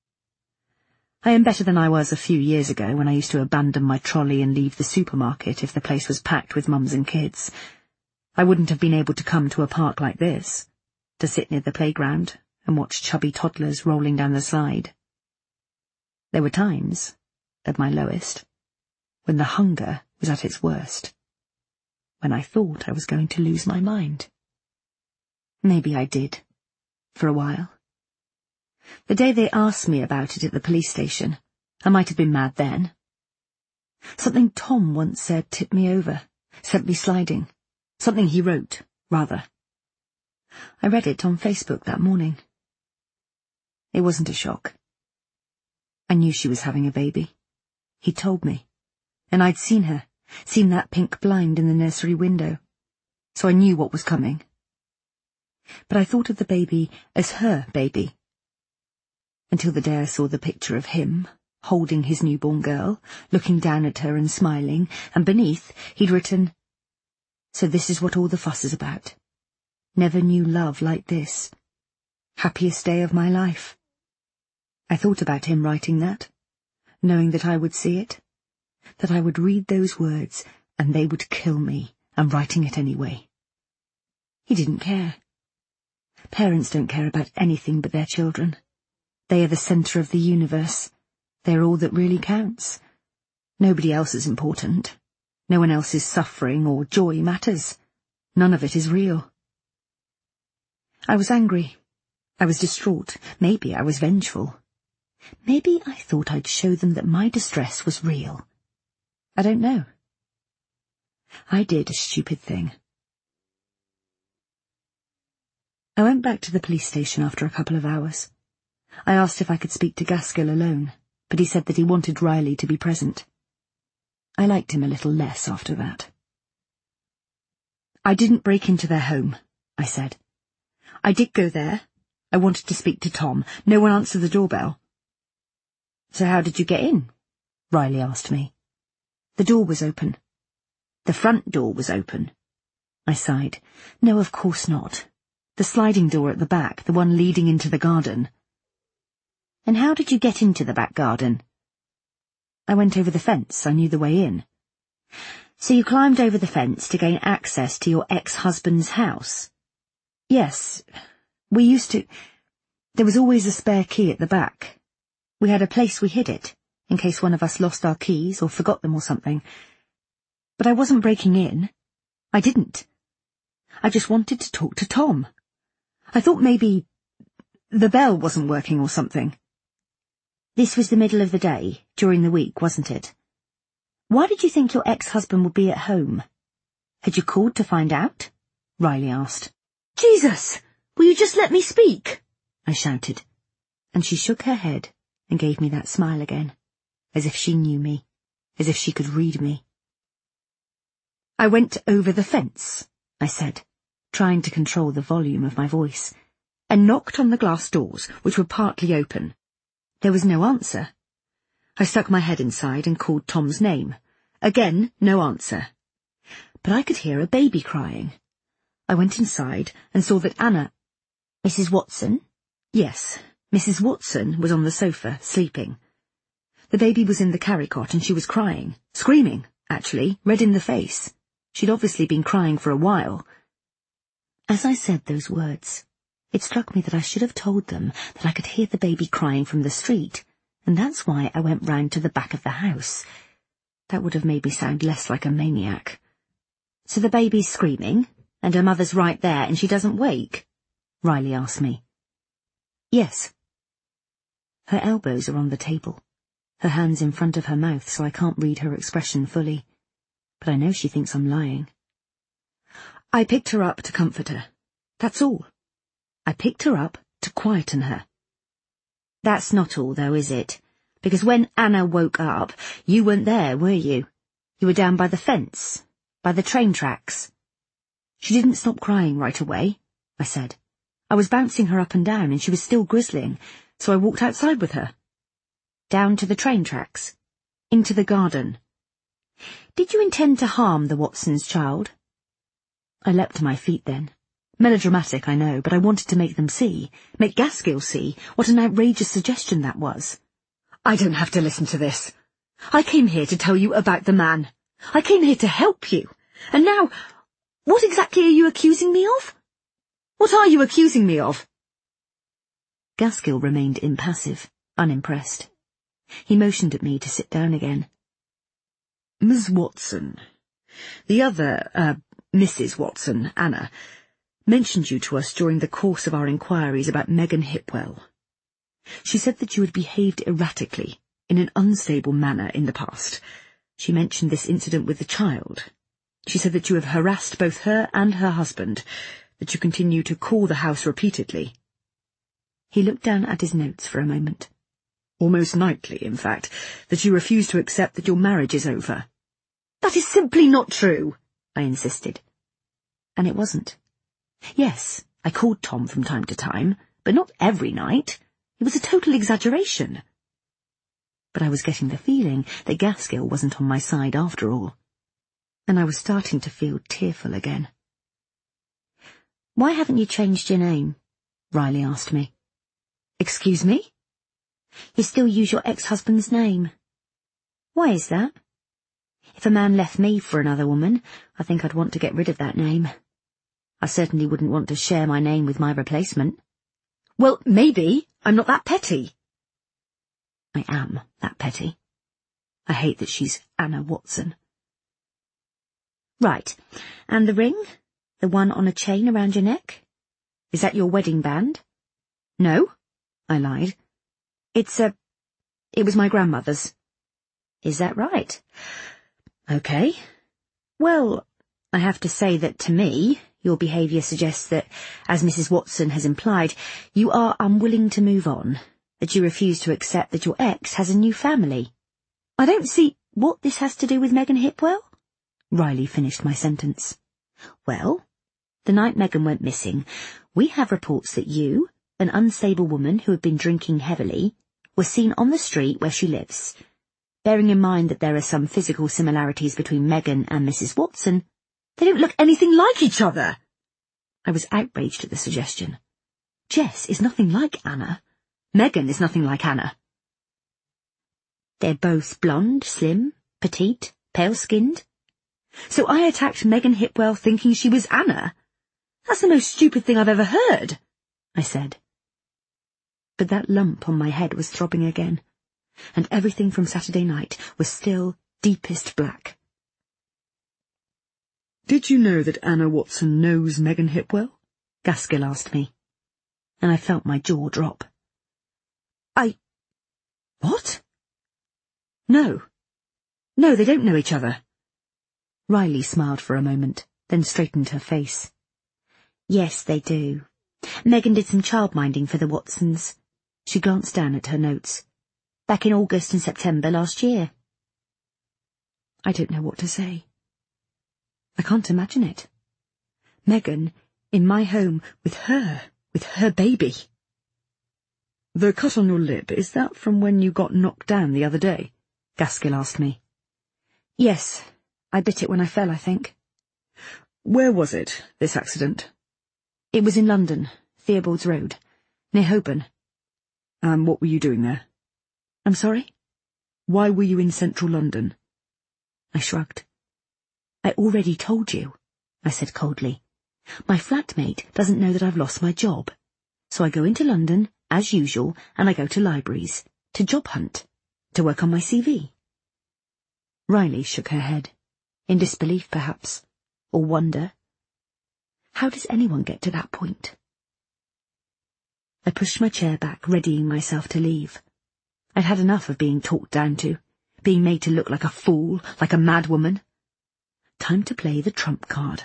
I am better than I was a few years ago when I used to abandon my trolley and leave the supermarket if the place was packed with mums and kids. I wouldn't have been able to come to a park like this, to sit near the playground and watch chubby toddlers rolling down the slide. There were times, at my lowest, when the hunger was at its worst, when I thought I was going to lose my mind. Maybe I did, for a while. The day they asked me about it at the police station, I might have been mad then. Something Tom once said tipped me over, sent me sliding. Something he wrote, rather. I read it on Facebook that morning. It wasn't a shock. I knew she was having a baby. He told me. And I'd seen her, seen that pink blind in the nursery window. So I knew what was coming. But I thought of the baby as her baby. Until the day I saw the picture of him, holding his newborn girl, looking down at her and smiling, and beneath he'd written, "So this is what all the fuss is about. Never knew love like this. Happiest day of my life." I thought about him writing that, knowing that I would see it, that I would read those words and they would kill me, and writing it anyway. He didn't care. Parents don't care about anything but their children. They are the centre of the universe. They're all that really counts. Nobody else is important. No one else's suffering or joy matters. None of it is real. I was angry. I was distraught. Maybe I was vengeful. Maybe I thought I'd show them that my distress was real. I don't know. I did a stupid thing. I went back to the police station after a couple of hours. I asked if I could speak to Gaskell alone, but he said that he wanted Riley to be present. I liked him a little less after that. "I didn't break into their home," I said. "I did go there. I wanted to speak to Tom. No one answered the doorbell." "So how did you get in?" Riley asked me. "The door was open." "The front door was open." I sighed. "No, of course not. The sliding door at the back, the one leading into the garden." "And how did you get into the back garden?" "I went over the fence. I knew the way in." "So you climbed over the fence to gain access to your ex-husband's house?" "Yes. We used to... There was always a spare key at the back. We had a place we hid it, in case one of us lost our keys or forgot them or something. But I wasn't breaking in. I didn't. I just wanted to talk to Tom. I thought maybe the bell wasn't working or something." "This was the middle of the day, during the week, wasn't it? Why did you think your ex-husband would be at home? Had you called to find out?" Riley asked. "Jesus! Will you just let me speak?" I shouted, and she shook her head and gave me that smile again, as if she knew me, as if she could read me. "I went over the fence," I said, trying to control the volume of my voice. and knocked on the glass doors, which were partly open. There was no answer. I stuck my head inside and called Tom's name. Again, no answer. But I could hear a baby crying. I went inside and saw that Anna— Mrs. Watson? Yes, Mrs. Watson was on the sofa, sleeping. The baby was in the carry-cot and she was crying, screaming, actually, red in the face. She'd obviously been crying for a while. As I said those words, it struck me that I should have told them that I could hear the baby crying from the street, and that's why I went round to the back of the house. That would have made me sound less like a maniac. So the baby's screaming, and her mother's right there, and she doesn't wake? Riley asked me. Yes. Her elbows are on the table, her hands in front of her mouth, so I can't read her expression fully. But I know she thinks I'm lying. I picked her up to comfort her. That's all. I picked her up to quieten her. That's not all, though, is it? Because when Anna woke up, you weren't there, were you? You were down by the fence, by the train tracks. She didn't stop crying right away, I said. I was bouncing her up and down, and she was still grizzling, so I walked outside with her. Down to the train tracks? Into the garden. Did you intend to harm the Watsons' child? I leapt to my feet then. Melodramatic, I know, but I wanted to make them see, make Gaskill see, what an outrageous suggestion that was. I don't have to listen to this. I came here to tell you about the man. I came here to help you. And now, what exactly are you accusing me of? What are you accusing me of? Gaskill remained impassive, unimpressed. He motioned at me to sit down again. Miss Watson, the other, Mrs. Watson, Anna, mentioned you to us during the course of our inquiries about Megan Hipwell. She said that you had behaved erratically, in an unstable manner in the past. She mentioned this incident with the child. She said that you have harassed both her and her husband, that you continue to call the house repeatedly. He looked down at his notes for a moment. Almost nightly, in fact, that you refuse to accept that your marriage is over. That is simply not true, I insisted. And it wasn't. Yes, I called Tom from time to time, but not every night. It was a total exaggeration. But I was getting the feeling that Gaskill wasn't on my side after all. And I was starting to feel tearful again. Why haven't you changed your name? Riley asked me. Excuse me? You still use your ex-husband's name. Why is that? If a man left me for another woman, I think I'd want to get rid of that name. I certainly wouldn't want to share my name with my replacement. Well, maybe I'm not that petty. I am that petty. I hate that she's Anna Watson. Right. And the ring? The one on a chain around your neck? Is that your wedding band? No, I lied. It was my grandmother's. Is that right? Okay. Well, I have to say that to me, your behaviour suggests that, as Mrs. Watson has implied, you are unwilling to move on, that you refuse to accept that your ex has a new family. I don't see what this has to do with Megan Hipwell. Riley finished my sentence. Well, the night Megan went missing, we have reports that you, an unstable woman who had been drinking heavily, were seen on the street where she lives. Bearing in mind that there are some physical similarities between Megan and Mrs. Watson, they don't look anything like each other. I was outraged at the suggestion. Jess is nothing like Anna. Megan is nothing like Anna. They're both blonde, slim, petite, pale-skinned. So I attacked Megan Hipwell thinking she was Anna. That's the most stupid thing I've ever heard, I said. But that lump on my head was throbbing again, and everything from Saturday night was still deepest black. Did you know that Anna Watson knows Megan Hipwell? Gaskill asked me, and I felt my jaw drop. What? No, they don't know each other. Riley smiled for a moment, then straightened her face. Yes, they do. Megan did some childminding for the Watsons. She glanced down at her notes. Back in August and September last year. I don't know what to say. I can't imagine it. Megan, in my home, with her, With her baby. The cut on your lip, is that from when you got knocked down the other day? Gaskill asked me. Yes, I bit it when I fell, I think. Where was it, this accident? It was in London, Theobald's Road, near Holborn. And what were you doing there? I'm sorry? Why were you in central London? I shrugged. I already told you, I said coldly. My flatmate doesn't know that I've lost my job. So I go into London, as usual, and I go to libraries, to job hunt, to work on my CV. Riley shook her head, in disbelief perhaps, or wonder. How does anyone get to that point? I pushed my chair back, readying myself to leave. I'd had enough of being talked down to, being made to look like a fool, like a madwoman. Time to play the trump card.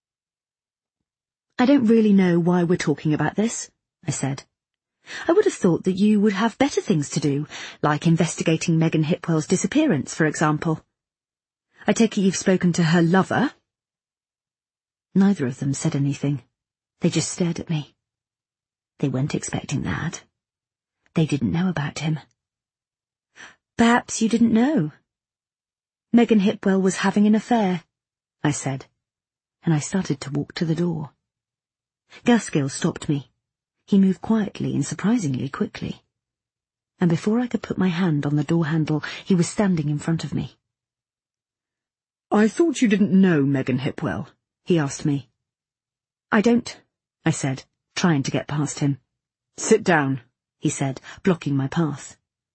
I don't really know why we're talking about this, I said. I would have thought that you would have better things to do, like investigating Megan Hipwell's disappearance, for example. I take it you've spoken to her lover? Neither of them said anything. They just stared at me. They weren't expecting that. They didn't know about him. Perhaps you didn't know. Megan Hipwell was having an affair, I said, and I started to walk to the door. Gaskill stopped me. He moved quietly and surprisingly quickly. And before I could put my hand on the door handle, he was standing in front of me. I thought you didn't know Megan Hipwell, he asked me. I don't, I said, trying to get past him. Sit down, he said, blocking my path.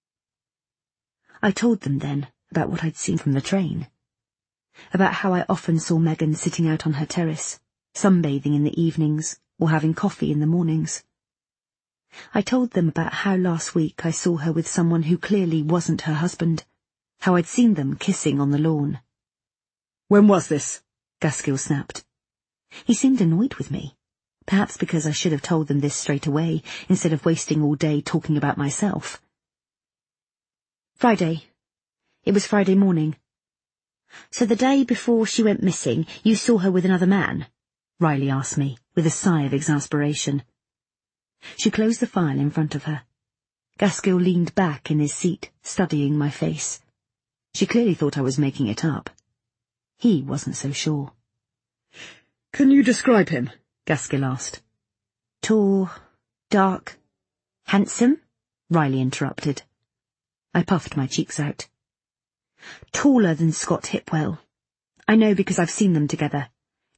I told them then about what I'd seen from the train. About how I often saw Megan sitting out on her terrace, sunbathing in the evenings, or having coffee in the mornings. I told them about how last week I saw her with someone who clearly wasn't her husband, how I'd seen them kissing on the lawn. When was this? Gaskill snapped. He seemed annoyed with me, perhaps because I should have told them this straight away, instead of wasting all day talking about myself. Friday. It was Friday morning. So the day before she went missing, you saw her with another man? Riley asked me, with a sigh of exasperation. She closed the file in front of her. Gaskill leaned back in his seat, studying my face. She clearly thought I was making it up. He wasn't so sure. Can you describe him? Gaskill asked. Tall, dark, handsome? Riley interrupted. I puffed my cheeks out. Taller than Scott Hipwell. I know because I've seen them together.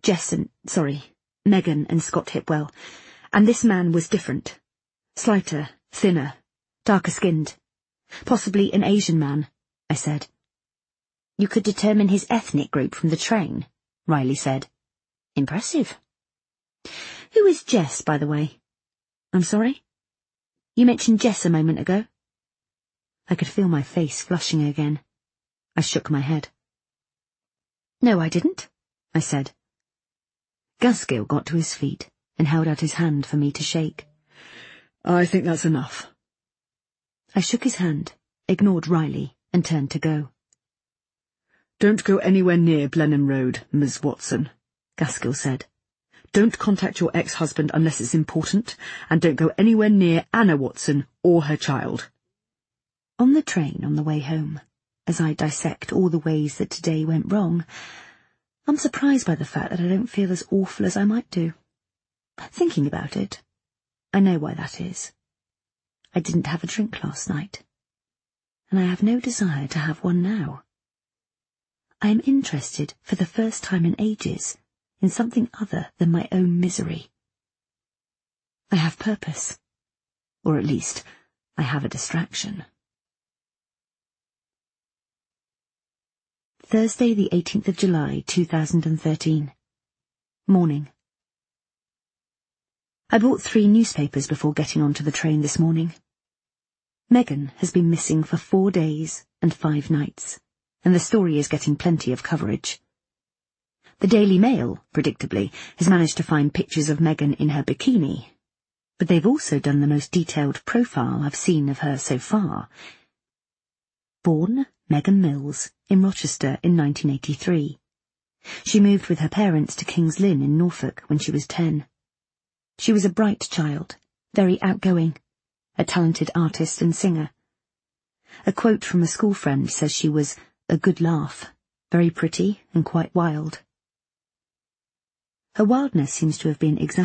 Megan and Scott Hipwell. And this man was different. Slighter, thinner, darker-skinned. Possibly an Asian man, I said. You could determine his ethnic group from the train, Riley said. Impressive. Who is Jess, by the way? I'm sorry? You mentioned Jess a moment ago. I could feel my face flushing again. I shook my head. No, I didn't, I said. Gaskill got to his feet and held out his hand for me to shake. I think that's enough. I shook his hand, ignored Riley, and turned to go. Don't go anywhere near Blenheim Road, Ms. Watson, Gaskill said. Don't contact your ex-husband unless it's important, and don't go anywhere near Anna Watson or her child. On the train on the way home, as I dissect all the ways that today went wrong, I'm surprised by the fact that I don't feel as awful as I might do. Thinking about it, I know why that is. I didn't have a drink last night, and I have no desire to have one now. I am interested, for the first time in ages, in something other than my own misery. I have purpose, or at least, I have a distraction. Thursday, the 18th of July, 2013. Morning. I bought 3 newspapers before getting onto the train this morning. Megan has been missing for 4 days and 5 nights, and the story is getting plenty of coverage. The Daily Mail, predictably, has managed to find pictures of Megan in her bikini, but they've also done the most detailed profile I've seen of her so far. Born Megan Mills in Rochester in 1983. She moved with her parents to King's Lynn in Norfolk when she was 10. She was a bright child, very outgoing, a talented artist and singer. A quote from a school friend says she was a good laugh, very pretty and quite wild. Her wildness seems to have been exaggerated.